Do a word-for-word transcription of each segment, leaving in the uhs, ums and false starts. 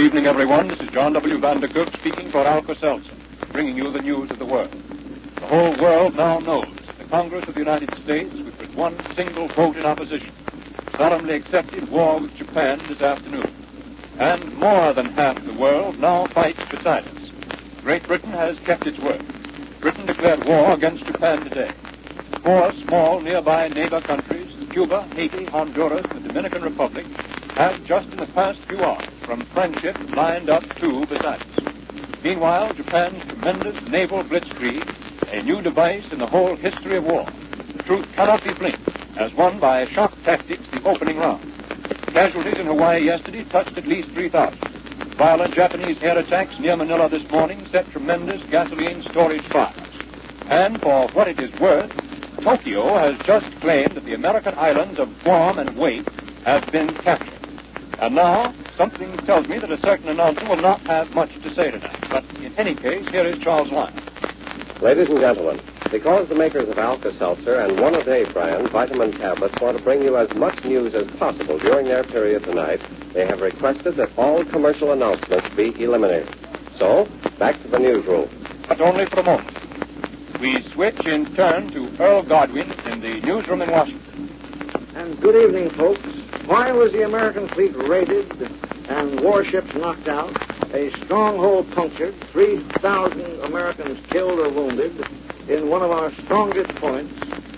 evening, everyone. This is John W. Vandercook speaking for Alka-Seltzer, bringing you the news of the world. The whole world now knows that the Congress of the United States, which with one single vote in opposition, solemnly accepted war with Japan this afternoon. And more than half the world now fights beside us. Great Britain has kept its word. Britain declared war against Japan today. Four small nearby neighbor countries, Cuba, Haiti, Honduras, and the Dominican Republic, have just in the past few hours from friendship lined up too beside us. Meanwhile, Japan's tremendous naval blitzkrieg, a new device in the whole history of war. The truth cannot be blinked, as won by shock tactics the opening round. Casualties in Hawaii yesterday touched at least three thousand. Violent Japanese air attacks near Manila this morning set tremendous gasoline storage fires. And for what it is worth, Tokyo has just claimed that the American islands of Guam and Wake have been captured. And now, something tells me that a certain announcer will not have much to say tonight. But in any case, here is Charles Lyons. Ladies and gentlemen, because the makers of Alka-Seltzer and one-a-day brand vitamin tablets want to bring you as much news as possible during their period tonight, they have requested that all commercial announcements be eliminated. So, back to the newsroom. But only for a moment. We switch in turn to Earl Godwin in the newsroom in Washington. And good evening, folks. Why was the American fleet raided and warships knocked out, a stronghold punctured, three thousand Americans killed or wounded in one of our strongest points?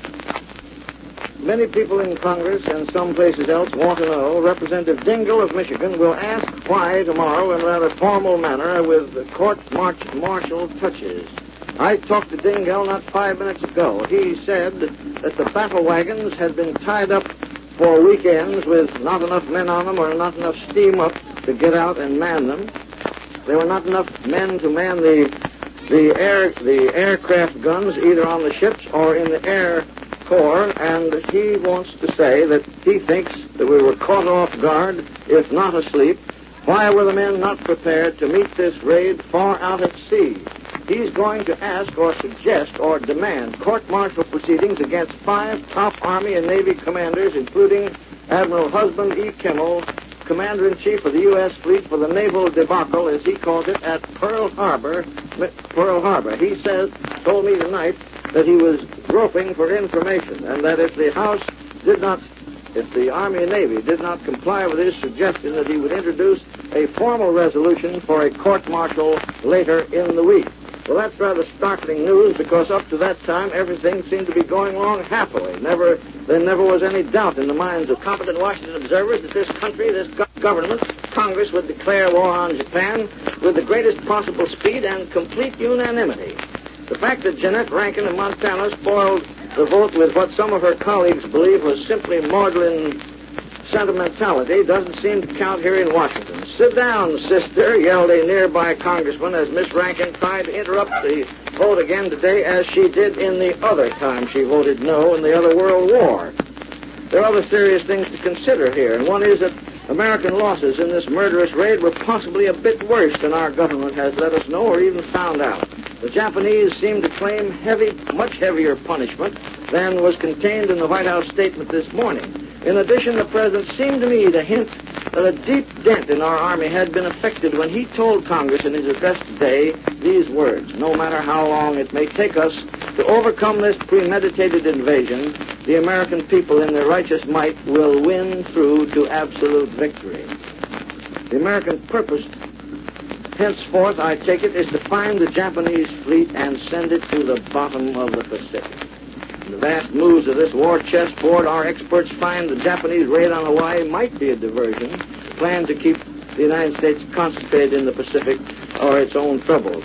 Many people in Congress and some places else want to know. Representative Dingell of Michigan will ask why tomorrow in a rather formal manner with court-martial touches. I talked to Dingell not five minutes ago. He said that the battle wagons had been tied up for weekends with not enough men on them or not enough steam up to get out and man them. There were not enough men to man the the air the aircraft guns either on the ships or in the air corps, and he wants to say that he thinks that we were caught off guard, if not asleep. Why were the men not prepared to meet this raid far out at sea? He's going to ask or suggest or demand court-martial proceedings against five top Army and Navy commanders, including Admiral Husband E. Kimmel, Commander-in-Chief of the U S Fleet for the naval debacle, as he calls it, at Pearl Harbor. Pearl Harbor. He says, told me tonight that he was groping for information, and that if the House did not, if the Army and Navy did not comply with his suggestion, that he would introduce a formal resolution for a court-martial later in the week. Well, that's rather startling news, because up to that time, everything seemed to be going along happily. Never, there never was any doubt in the minds of competent Washington observers that this country, this go- government, Congress would declare war on Japan with the greatest possible speed and complete unanimity. The fact that Jeanette Rankin of Montana spoiled the vote with what some of her colleagues believe was simply maudlin sentimentality doesn't seem to count here in Washington. Sit down, sister, yelled a nearby congressman as Miss Rankin tried to interrupt the vote again today, as she did in the other time she voted no in the other World War. There are other serious things to consider here, and one is that American losses in this murderous raid were possibly a bit worse than our government has let us know or even found out. The Japanese seem to claim heavy, much heavier punishment than was contained in the White House statement this morning. In addition, the president seemed to me to hint that a deep dent in our Army had been effected when he told Congress in his address today these words: no matter how long it may take us to overcome this premeditated invasion, the American people in their righteous might will win through to absolute victory. The American purpose, henceforth, I take it, is to find the Japanese fleet and send it to the bottom of the Pacific. In the vast moves of this war chessboard, our experts find the Japanese raid on Hawaii might be a diversion, planned to keep the United States concentrated in the Pacific or its own troubles.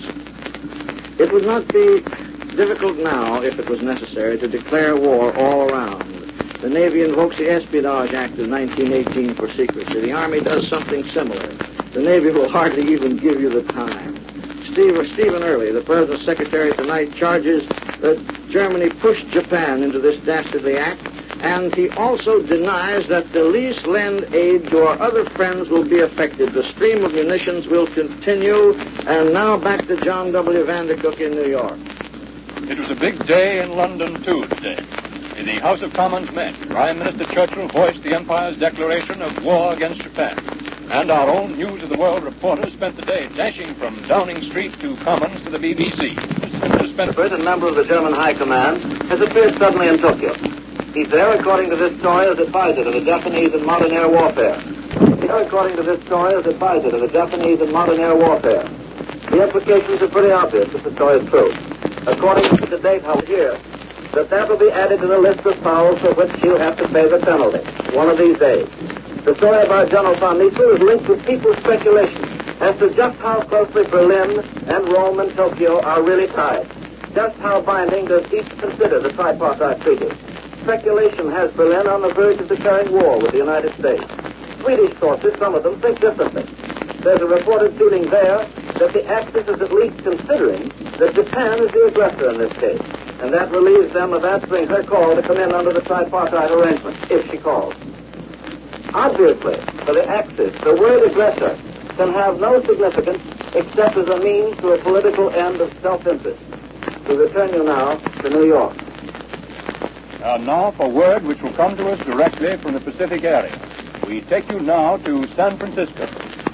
It would not be difficult now, if it was necessary, to declare war all around. The Navy invokes the Espionage Act of nineteen eighteen for secrecy. The Army does something similar. The Navy will hardly even give you the time. Steve, Stephen Early, the President's Secretary tonight, charges that Germany pushed Japan into this dastardly act, and he also denies that the least lend aid to our other friends will be affected. The stream of munitions will continue. And now back to John W. Vandercook in New York. It was a big day in London, too, today. In the House of Commons men, Prime Minister Churchill voiced the Empire's declaration of war against Japan. And our own News of the World reporter spent the day dashing from Downing Street to Commons to the B B C. Senator Spencer, a member of the German High Command, has appeared suddenly in Tokyo. He's there, according to this story, as advisor to the Japanese in modern air warfare. He's there, according to this story, as advisor to the Japanese in modern air warfare. The implications are pretty obvious if the story is true. According to the date, however, here, that that will be added to the list of fouls for which you have to pay the penalty one of these days. The story about General von Niesel is linked with people's speculation as to just how closely Berlin and Rome and Tokyo are really tied. Just how binding does each consider the tripartite treaty? Speculation has Berlin on the verge of declaring war with the United States. Swedish sources, some of them, think differently. There's a reported feeling there that the Axis is at least considering that Japan is the aggressor in this case, and that relieves them of answering her call to come in under the tripartite arrangement, if she calls. Obviously, for the Axis, the word aggressor can have no significance except as a means to a political end of self-interest. We return you now to New York. And now for word which will come to us directly from the Pacific area. We take you now to San Francisco.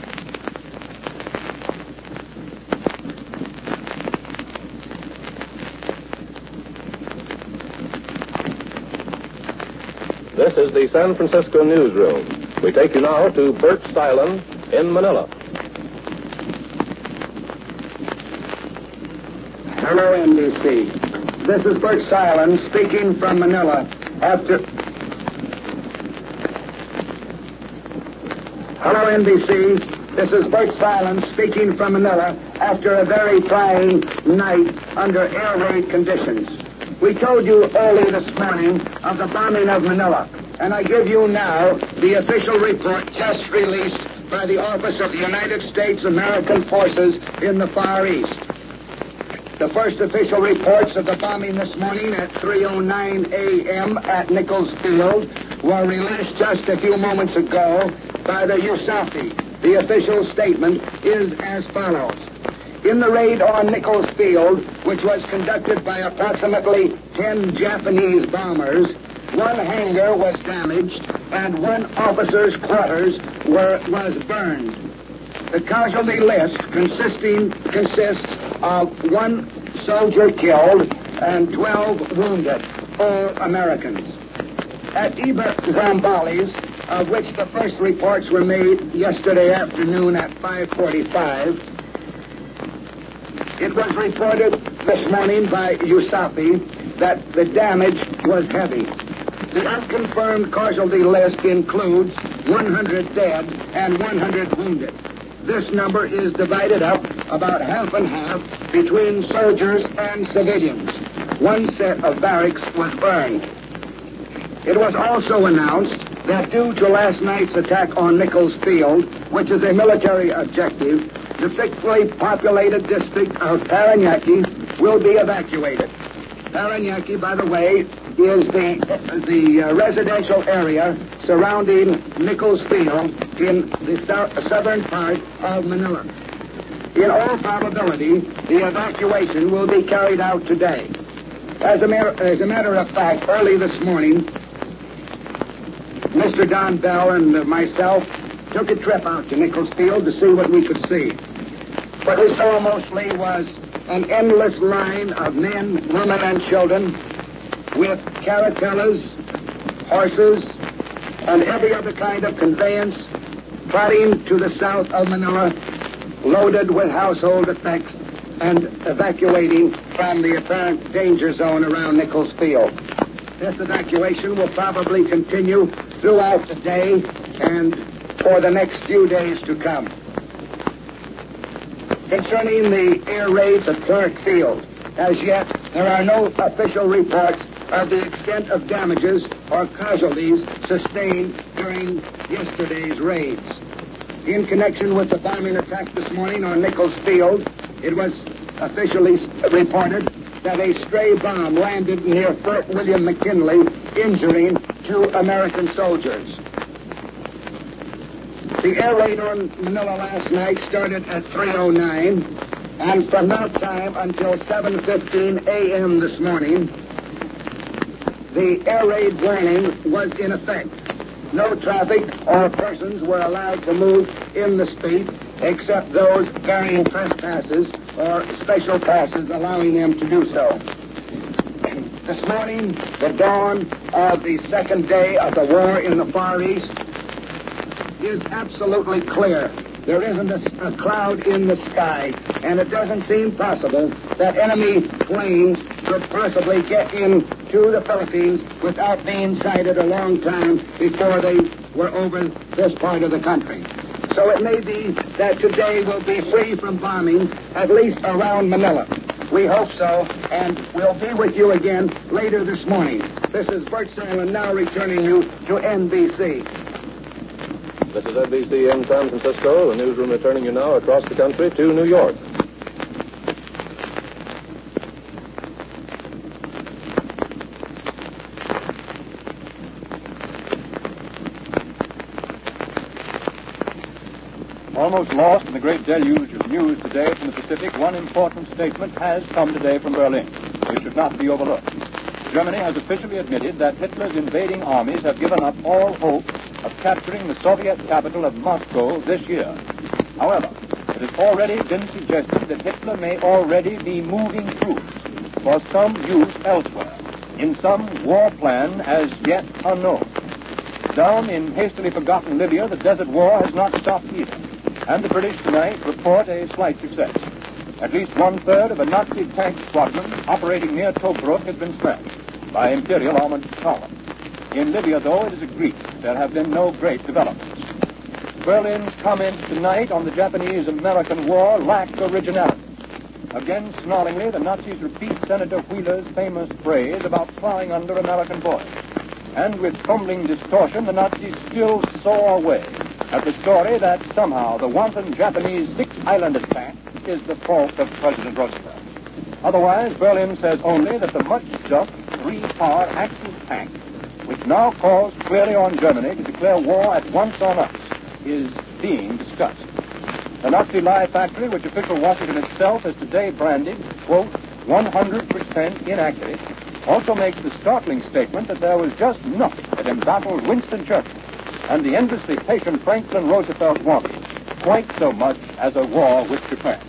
This is the San Francisco newsroom. We take you now to Birch Island in Manila. Hello, N B C. This is Birch Island speaking from Manila after... Hello, N B C. This is Birch Island speaking from Manila after a very trying night under air raid conditions. We told you early this morning of the bombing of Manila, and I give you now the official report just released by the Office of the United States American Forces in the Far East. The first official reports of the bombing this morning at three oh nine a.m. at Nichols Field were released just a few moments ago by the U S A F I. The official statement is as follows. In the raid on Nichols Field, which was conducted by approximately ten Japanese bombers, one hangar was damaged and one officer's quarters were was burned. The casualty list consisting consists of one soldier killed and twelve wounded, all Americans. At Iber Zambales, of which the first reports were made yesterday afternoon at five forty-five, it was reported this morning by U S A F I that the damage was heavy. The unconfirmed casualty list includes one hundred dead and one hundred wounded. This number is divided up about half and half between soldiers and civilians. One set of barracks was burned. It was also announced that due to last night's attack on Nichols Field, which is a military objective, the thickly populated district of Paranaque will be evacuated. Paranaque, by the way, is the the uh, residential area surrounding Nichols Field in the sou- southern part of Manila. In all probability, the evacuation will be carried out today. As a, mar- as a matter of fact, early this morning, Mister Don Bell and uh, myself took a trip out to Nichols Field to see what we could see. What we saw mostly was an endless line of men, women, and children with caravellas, horses, and every other kind of conveyance trotting to the south of Manila, loaded with household effects and evacuating from the apparent danger zone around Nichols Field. This evacuation will probably continue throughout the day and for the next few days to come. Concerning the air raids at Clark Field, as yet there are no official reports of the extent of damages or casualties sustained during yesterday's raids. In connection with the bombing attack this morning on Nichols Field, it was officially reported that a stray bomb landed near Fort William McKinley, injuring two American soldiers. The air raid on Manila last night started at three oh nine, and from that time until seven fifteen a.m. this morning, the air raid warning was in effect. No traffic or persons were allowed to move in the street except those carrying trespasses or special passes allowing them to do so. This morning, the dawn of the second day of the war in the Far East is absolutely clear. There isn't a, a cloud in the sky, and it doesn't seem possible that enemy planes could possibly get into the Philippines without being sighted a long time before they were over this part of the country. So it may be that today will be free from bombing, at least around Manila. We hope so, and we'll be with you again later this morning. This is Bert Salin now returning you to N B C. This is N B C in San Francisco, the newsroom returning you now across the country to New York. Almost lost in the great deluge of news today from the Pacific, one important statement has come today from Berlin, which should not be overlooked. Germany has officially admitted that Hitler's invading armies have given up all hope of capturing the Soviet capital of Moscow this year. However, it has already been suggested that Hitler may already be moving troops for some use elsewhere, in some war plan as yet unknown. Down in hastily forgotten Libya, the desert war has not stopped either, and the British tonight report a slight success. At least one-third of a Nazi tank squadron operating near Tobruk has been smashed by Imperial armored columns. In Libya, though, it is agreed there have been no great developments. Berlin's comments tonight on the Japanese-American war lack originality. Again, snarlingly, the Nazis repeat Senator Wheeler's famous phrase about plowing under American boys. And with fumbling distortion, the Nazis still saw away at the story that somehow the wanton Japanese six-island attack is the fault of President Roosevelt. Otherwise, Berlin says only that the much-stuffed three-car Axis tank, which now calls clearly on Germany to declare war at once on us, is being discussed. The Nazi lie factory, which official Washington itself has today branded, quote, one hundred percent inaccurate, also makes the startling statement that there was just nothing that embattled Winston Churchill and the endlessly patient Franklin Roosevelt wanted quite so much as a war with Japan.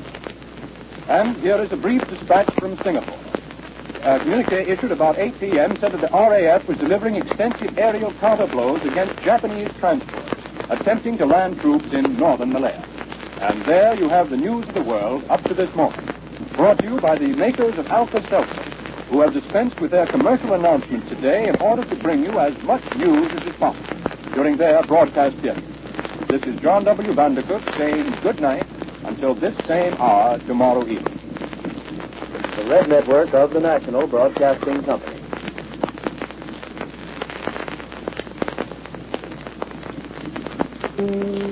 And here is a brief dispatch from Singapore. A communique issued about eight p.m. said that the R A F was delivering extensive aerial counter-blows against Japanese transports attempting to land troops in northern Malaya. And there you have the news of the world up to this moment, brought to you by the makers of Alka-Seltzer, who have dispensed with their commercial announcements today in order to bring you as much news as is possible during their broadcast period. This is John W. Vandercook saying good night until this same hour tomorrow evening. The Red Network of the National Broadcasting Company. Mm.